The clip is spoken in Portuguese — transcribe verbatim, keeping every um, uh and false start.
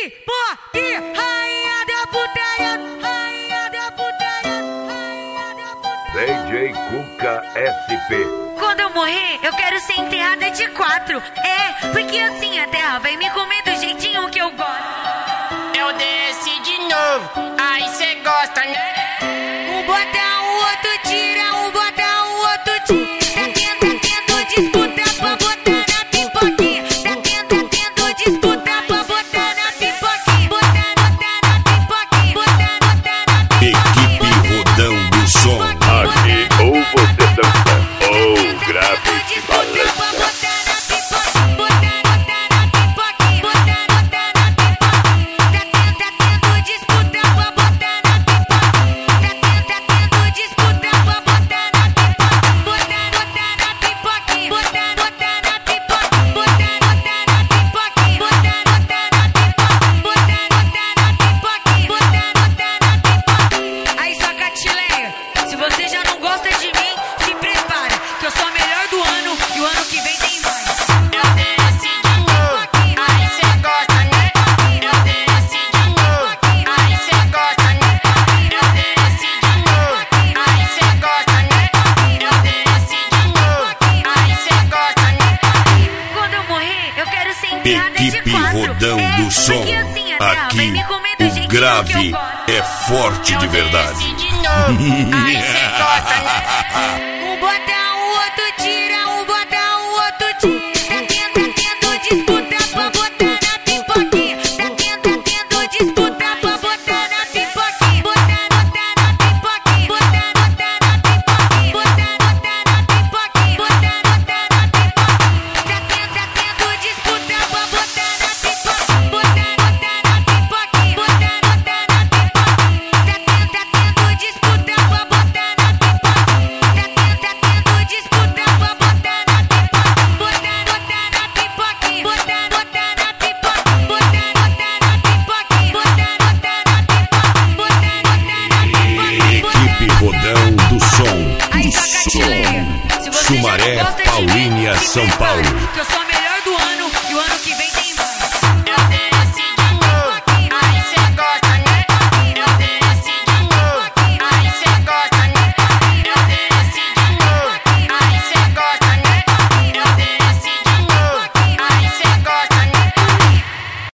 pipoque, rainha da putaria, rainha da putaria, rainha da putaria. D J Cuca S P. Quando eu morrer, eu quero ser enterrada de quatro. É, porque assim a terra vai me comer do jeitinho que eu gosto. Eu desci de novo, aí cê gosta, né? Um bota, o outro tira, um bota, o outro tira. Tá tendo, tá tendo disputa pra botar na pipoquinha. Tá tendo, tá tendo disputa pra botar na pipoquinha. Botar, botar na pipoquinha. Botar, botar na pipoquinha. Equipe Rodão do Som. Aqui ou você dança ou grave e balança. Se você já não gosta de mim, se prepara, que eu sou a melhor do ano e o ano que vem tem mais. Eu desci de novo, aí cê gosta, né? Eu desci de novo, aí cê gosta, né? Eu desci de novo, aí cê gosta, né? Eu desci de novo, aí cê gosta, né? Quando eu morrer, eu quero ser enterrada de Equipe quatro. Rodão É, do Som. porque assim a terra vai Aqui me comer do jeitinho o que eu grave gosto. é forte de Eu verdade. desci de novo, aí cê gosta, né? Um bota, o outro tira, um bota, o outro tira. Tá tendo, tá tendo disputa pra botar na pipoquinha. Tá tendo, tá tendo disputa pra botar na pipoquinha. Botar, botar na pipoquinha. Botar, botar na pipoquinha. Botar, botar na pipoquinha. Botar, botar na pipoquinha. Tá tendo, tá tendo disputa pra botar na pipoquinha. Botar, botar na pipoquinha. Botar, botar na pipoquinha. Tá tendo, tá tendo disputa pra botar na pipoquinha. Tá tendo, tá tendo disputa pra botar na pipoquinha. Botar, botar na pipoquinha. Botar, botar na pipoquinha. Botar, botar na pipoquinha. Botar, botar na pipoquinha. Botar, botar na pipoquinha. Equipe Rodão do Som. Aí Do toca Som. Tileia. Se você já Sumaré, não gosta de mim, Paulínia, se São prepara, Paulo. que eu sou a melhor do ano e o ano que vem